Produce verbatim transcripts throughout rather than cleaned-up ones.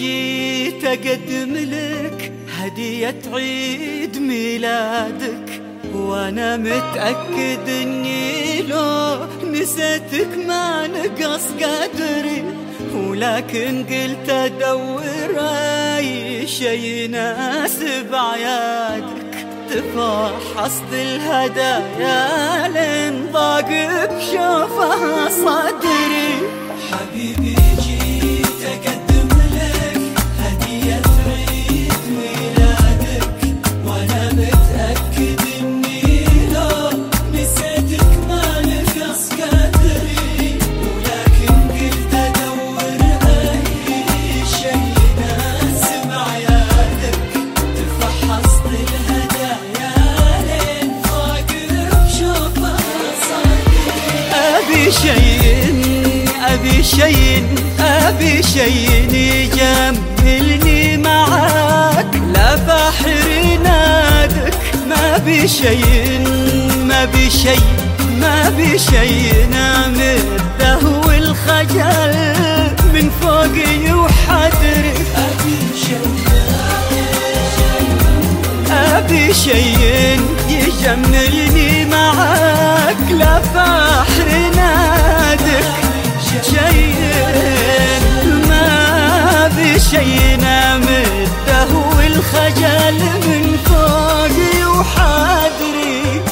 جيت أقدم لك هدية عيد ميلادك، وأنا متأكد إني لو نسيتك ما نقص قدري، ولكن قلت أدور أي شي يناسب عيادك. تفحصت الهدايا لين ضاق بشوفها صدري. حبيبي جيت أقدم لك هدية عيد ميلادك، وأنا متأكد إني لو نسيتك ما نقص قدري، ولكن قلت أدور أي شي يناسب عيادك. تفحصت الهدايا لين ضاق بشوفها صدري. أبي شي أبي شي أبي شي يجملني معاك، لا بحر نادك. ما بي شي ما بي شي ما بي شي نام الدهو الخجل من فوقي وحدري. أبي شي أبي شي يجملني معاك، لا بحر نادك. شي ما بشي نام الدهو الخجل من فوقي وحادري.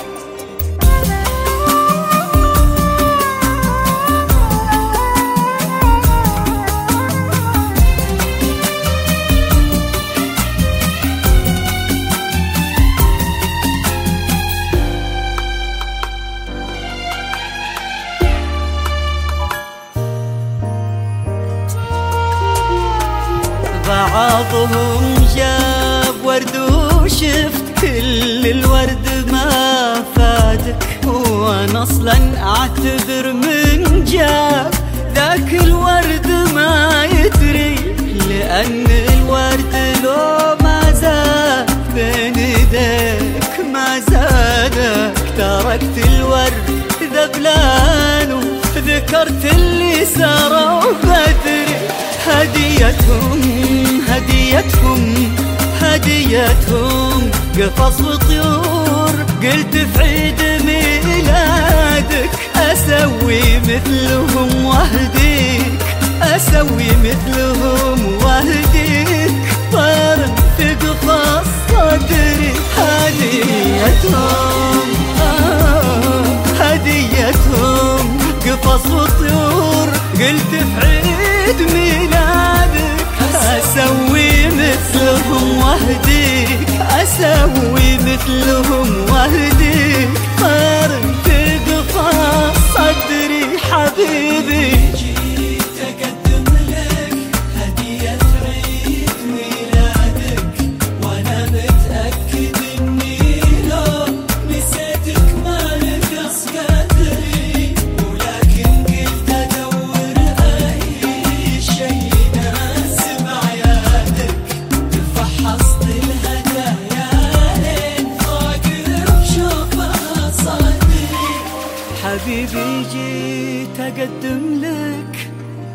بعضهم جاب ورد وشفت كل الورد ما فادك، وانا اصلا اعتذر من جاب ذاك الورد ما يدري، لان الورد لو ما زاد بين ايديك ما زادك. تركت الورد ذبلان وذكرت اللي ساروا بدري. هديتهم هديتهم هديتهم قفص وطيور، قلت في عيد ميلادك أسوي مثلهم واهديك، أسوي مثلهم واهديك. طير في قفص صدري. هديتهم آه هديتهم قفص وطيور، قلت في عيد ميلادك أسوي مثلهم واهديك، أسوي مثلهم واهديك. طير في قفص صدري. حبيبي جيت أقدم لك هدية عيد ميلادك، وأنا متأكد إني لو نسيتك ما نقص قدري، ولكن قلت أدور أي شي يناسب عيادك. تفحصت الهدايا لين ضاق بشوفها صدري. حبيبي جيت أقدم لك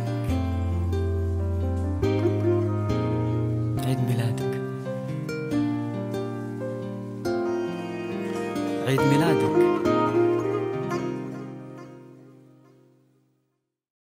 عيد ميلادك، عيد ميلادك.